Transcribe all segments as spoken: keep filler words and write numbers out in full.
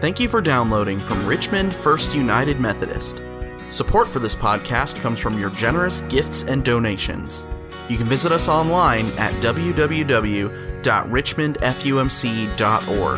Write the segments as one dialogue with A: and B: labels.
A: Thank you for downloading from Richmond First United Methodist. Support for this podcast comes from your generous gifts and donations. You can visit us online at w w w dot richmond f u m c dot org.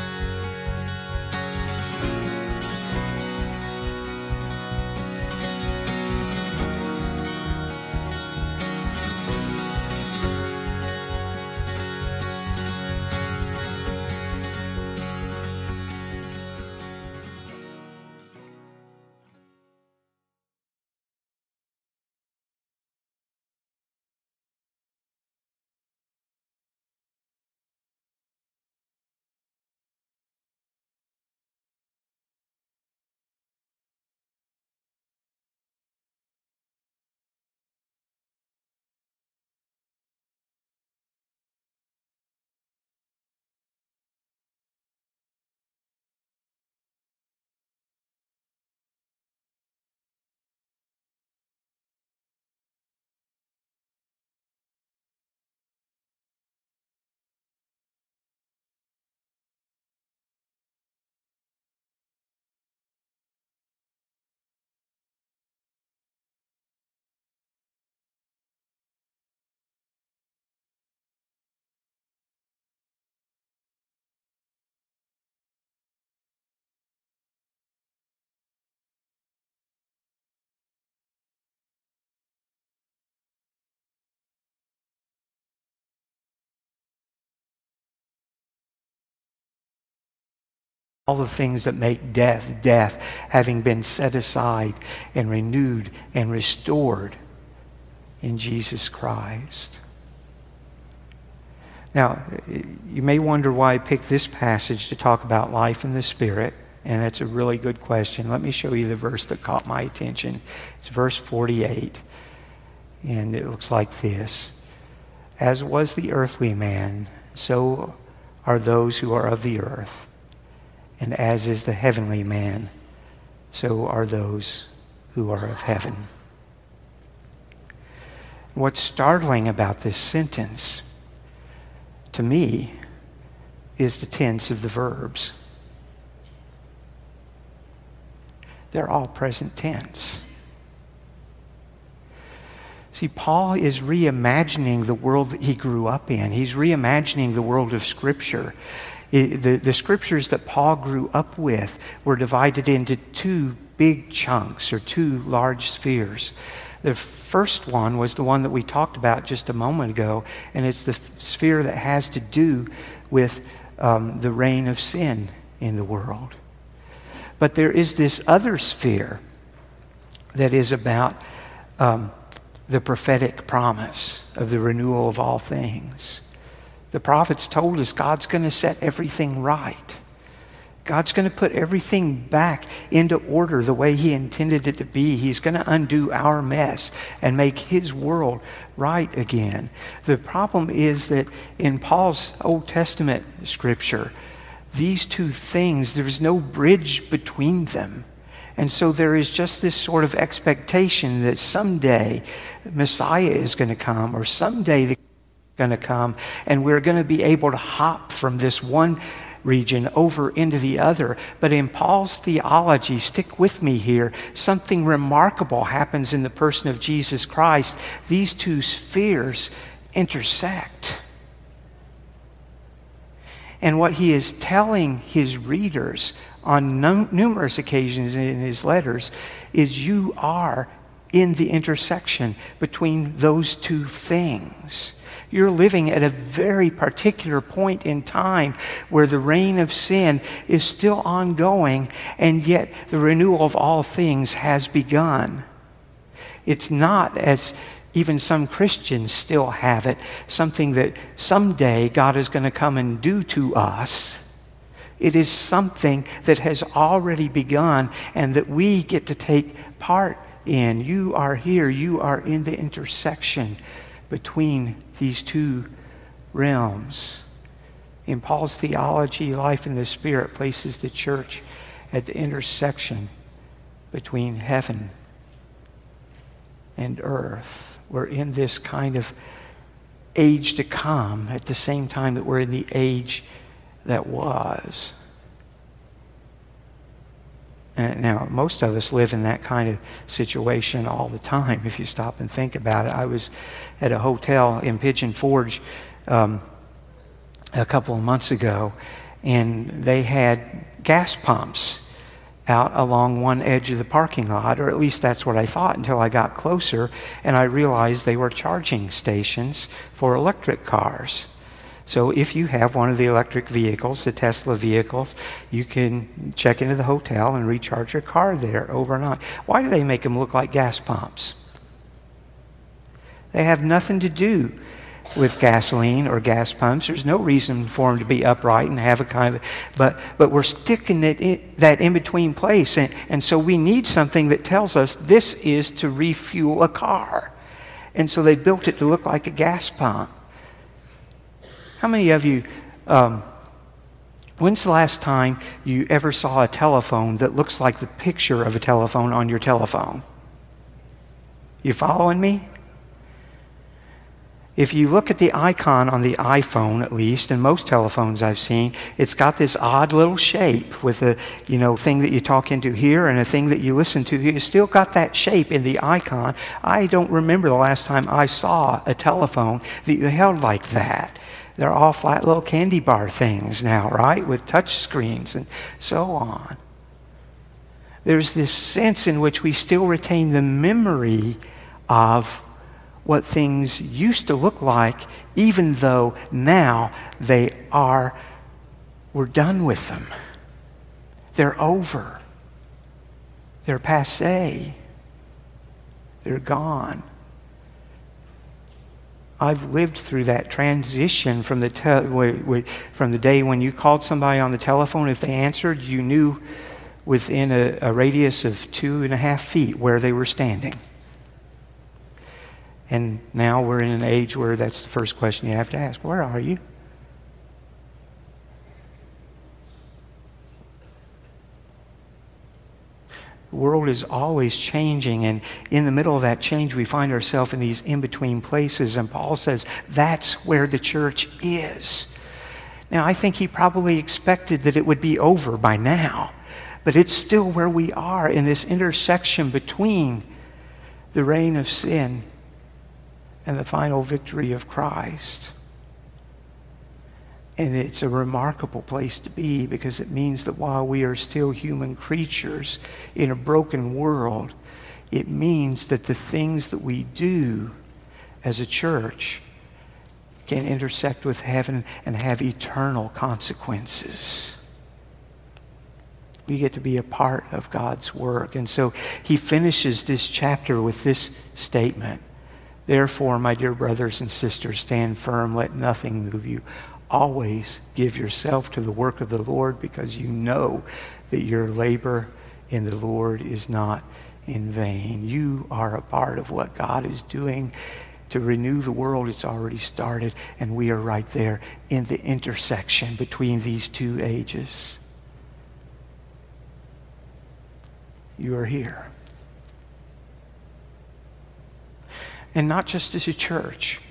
B: All the things that make death, death, having been set aside and renewed and restored in Jesus Christ. Now, you may wonder why I picked this passage to talk about life in the Spirit, and that's a really good question. Let me show you the verse that caught my attention. It's verse forty-eight, and it looks like this. As was the earthly man, so are those who are of the earth. And as is the heavenly man, so are those who are of heaven. What's startling about this sentence, to me, is the tense of the verbs. They're all present tense. See, Paul is reimagining the world that he grew up in. He's reimagining the world of Scripture. It, the, the scriptures that Paul grew up with were divided into two big chunks or two large spheres. The first one was the one that we talked about just a moment ago, and it's the f- sphere that has to do with um, the reign of sin in the world. But there is this other sphere that is about um, the prophetic promise of the renewal of all things. The prophets told us God's going to set everything right. God's going to put everything back into order the way He intended it to be. He's going to undo our mess and make His world right again. The problem is that in Paul's Old Testament scripture, these two things, there's no bridge between them. And so there is just this sort of expectation that someday Messiah is going to come, or someday the going to come, and we're going to be able to hop from this one region over into the other. But in Paul's theology, stick with me here, something remarkable happens in the person of Jesus Christ. These two spheres intersect. And what he is telling his readers on num- numerous occasions in his letters is you are in the intersection between those two things. You're living at a very particular point in time where the reign of sin is still ongoing, and yet the renewal of all things has begun. It's not, as even some Christians still have it, something that someday God is going to come and do to us. It is something that has already begun and that we get to take part in. You are here. You are in the intersection between these two realms. In Paul's theology, life in the Spirit places the church at the intersection between heaven and earth. We're in this kind of age to come at the same time that we're in the age that was. Uh, now, most of us live in that kind of situation all the time, if you stop and think about it. I was at a hotel in Pigeon Forge um, a couple of months ago, and they had gas pumps out along one edge of the parking lot, or at least that's what I thought until I got closer, and I realized they were charging stations for electric cars. So if you have one of the electric vehicles, the Tesla vehicles, you can check into the hotel and recharge your car there overnight. Why do they make them look like gas pumps? They have nothing to do with gasoline or gas pumps. There's no reason for them to be upright and have a kind of, but but we're sticking it in, that in-between place. And, and so we need something that tells us this is to refuel a car. And so they built it to look like a gas pump. How many of you, um, when's the last time you ever saw a telephone that looks like the picture of a telephone on your telephone? You following me? If you look at the icon on the iPhone, at least, and most telephones I've seen, it's got this odd little shape with a, you know, thing that you talk into here and a thing that you listen to here. It's still got that shape in the icon. I don't remember the last time I saw a telephone that you held like that. They're all flat little candy bar things now, right? With touch screens and so on. There's this sense in which we still retain the memory of what things used to look like, even though now they are, we're done with them. They're over. They're passé. They're gone. I've lived through that transition from the te- from the day when you called somebody on the telephone. If they answered, you knew within a, a radius of two and a half feet where they were standing. And now we're in an age where that's the first question you have to ask. Where are you? The world is always changing, and in the middle of that change, we find ourselves in these in-between places, and Paul says that's where the church is. Now, I think he probably expected that it would be over by now, but it's still where we are in this intersection between the reign of sin and the final victory of Christ. And it's a remarkable place to be, because it means that while we are still human creatures in a broken world, it means that the things that we do as a church can intersect with heaven and have eternal consequences. We get to be a part of God's work. And so he finishes this chapter with this statement. Therefore, my dear brothers and sisters, stand firm, let nothing move you. Always give yourself to the work of the Lord, because you know that your labor in the Lord is not in vain. You are a part of what God is doing to renew the world. It's already started, and we are right there in the intersection between these two ages. You are here. And not just as a church.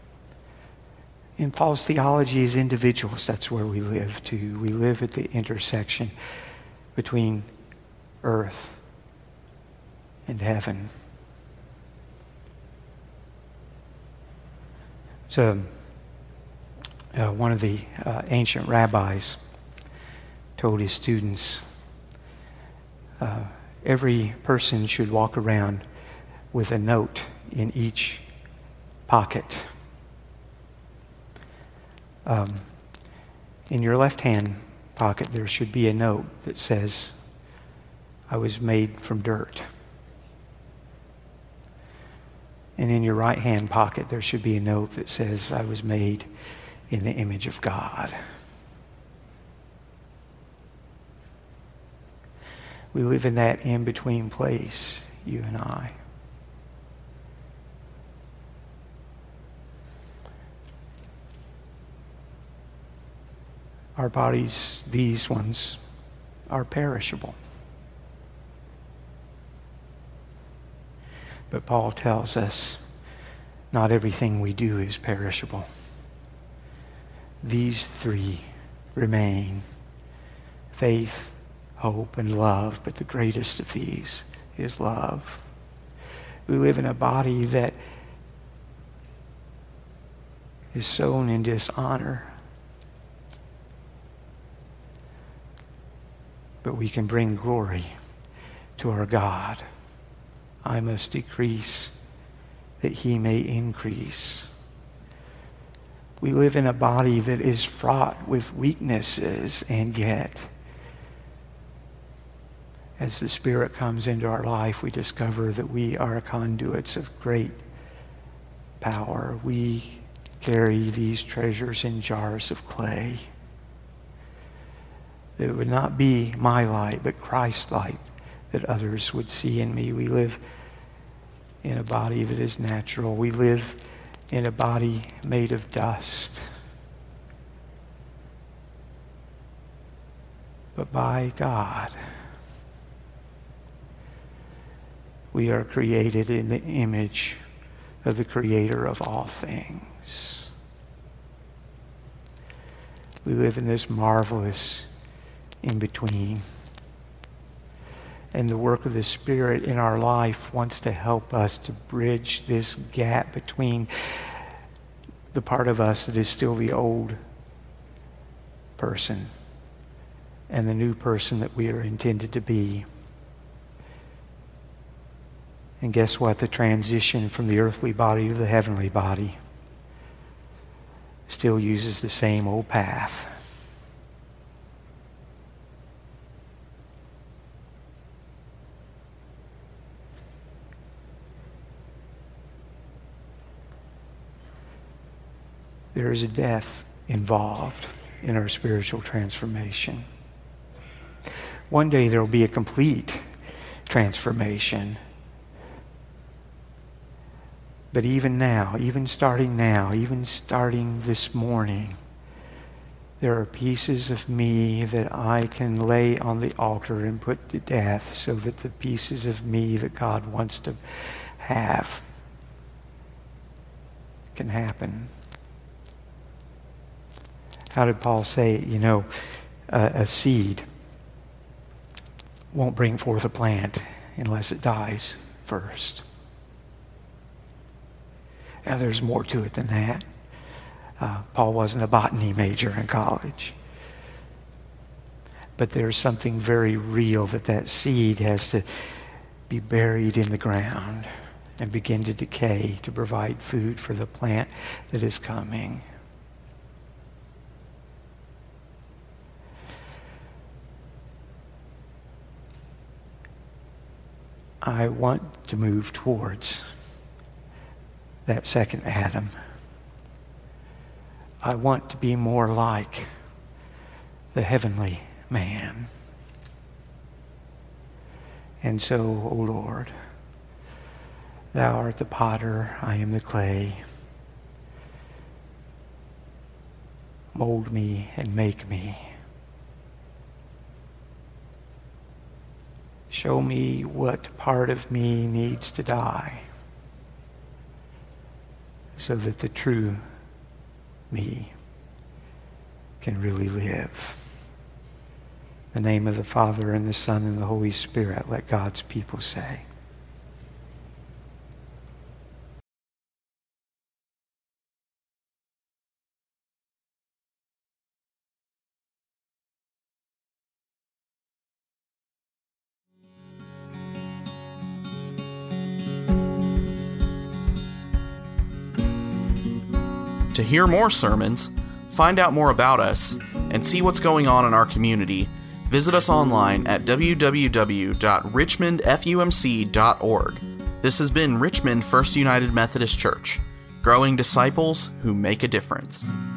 B: In Paul's theology, as individuals, that's where we live too. We live at the intersection between earth and heaven. So, uh, one of the uh, ancient rabbis told his students, uh, every person should walk around with a note in each pocket. Um, in your left-hand pocket, there should be a note that says, I was made from dirt. And in your right-hand pocket, there should be a note that says, I was made in the image of God. We live in that in-between place, you and I. Our bodies, these ones, are perishable. But Paul tells us not everything we do is perishable. These three remain: faith, hope, and love, but the greatest of these is love. We live in a body that is sown in dishonor, but we can bring glory to our God. I must decrease that he may increase. We live in a body that is fraught with weaknesses, and yet, as the Spirit comes into our life, we discover that we are conduits of great power. We carry these treasures in jars of clay. That it would not be my light, but Christ's light that others would see in me. We live in a body that is natural. We live in a body made of dust. But by God, we are created in the image of the Creator of all things. We live in this marvelous in-between. And the work of the Spirit in our life wants to help us to bridge this gap between the part of us that is still the old person and the new person that we are intended to be. And guess what? The transition from the earthly body to the heavenly body still uses the same old path. There is a death involved in our spiritual transformation. One day there will be a complete transformation. But even now, even starting now, even starting this morning, there are pieces of me that I can lay on the altar and put to death so that the pieces of me that God wants to have can happen. How did Paul say it? You know, uh, a seed won't bring forth a plant unless it dies first. Now, there's more to it than that. Uh, Paul wasn't a botany major in college. But there's something very real that that seed has to be buried in the ground and begin to decay to provide food for the plant that is coming. I want to move towards that second Adam. I want to be more like the heavenly man. And so, O Lord, thou art the potter, I am the clay. Mold me and make me. Show me what part of me needs to die so that the true me can really live. In the name of the Father, and the Son, and the Holy Spirit, let God's people say.
A: To hear more sermons, find out more about us, and see what's going on in our community, visit us online at w w w dot richmond f u m c dot org. This has been Richmond First United Methodist Church, growing disciples who make a difference.